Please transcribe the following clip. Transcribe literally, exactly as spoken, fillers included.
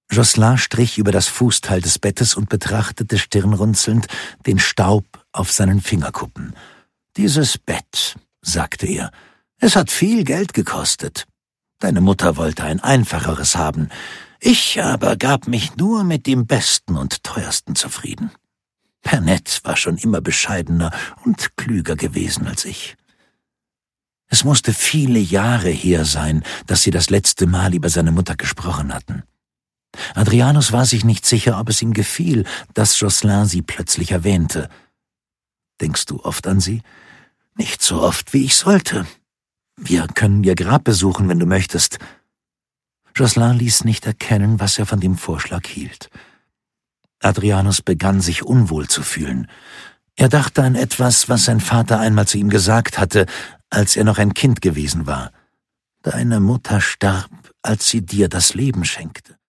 Jocelyn strich über das Fußteil des Bettes und betrachtete stirnrunzelnd den Staub auf seinen Fingerkuppen. »Dieses Bett«, sagte er, »es hat viel Geld gekostet. Deine Mutter wollte ein einfacheres haben. Ich aber gab mich nur mit dem Besten und Teuersten zufrieden. Pernette war schon immer bescheidener und klüger gewesen als ich.« Es musste viele Jahre her sein, dass sie das letzte Mal über seine Mutter gesprochen hatten. Adrianus war sich nicht sicher, ob es ihm gefiel, dass Jocelyn sie plötzlich erwähnte. »Denkst du oft an sie?« »Nicht so oft, wie ich sollte. Wir können ihr Grab besuchen, wenn du möchtest.« Jocelyn ließ nicht erkennen, was er von dem Vorschlag hielt. Adrianus begann sich unwohl zu fühlen. Er dachte an etwas, was sein Vater einmal zu ihm gesagt hatte, als er noch ein Kind gewesen war. »Deine Mutter starb, als sie dir das Leben schenkte.«